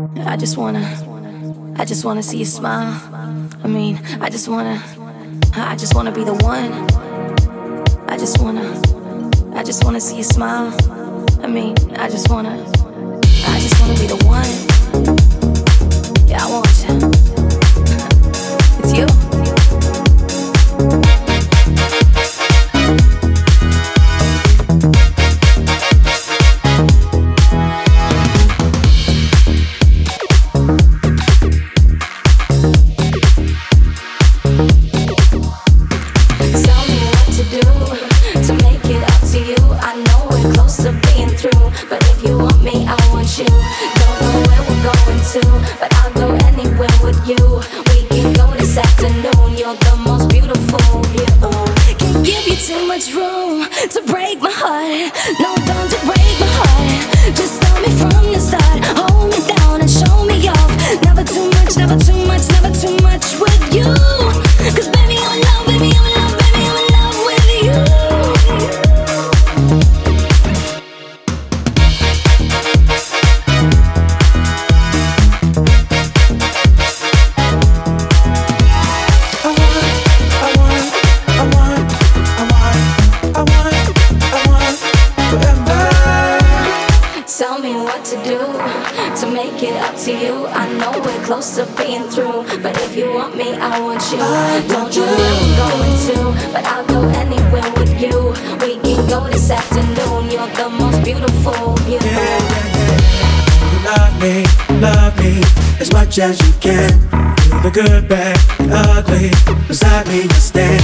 I just wanna see you smile. I just wanna be the one. I just wanna see you smile. I just wanna be the one. Yeah, I want you. It's you. As you can, through the good, bad, and ugly, beside me you stand.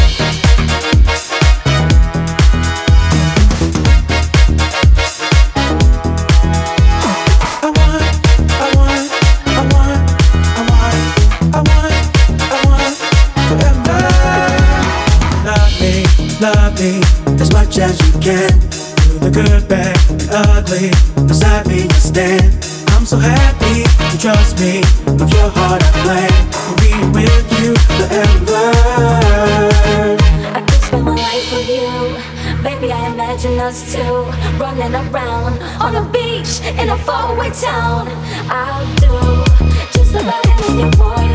Love me as much as you can. Through the good, bad, and ugly, beside me you stand. I'm so happy you trust me. With your heart I plan to be with you forever. I could spend my life with you. Baby, I imagine us two running around on a beach in a faraway town. I'll do just about anything for you.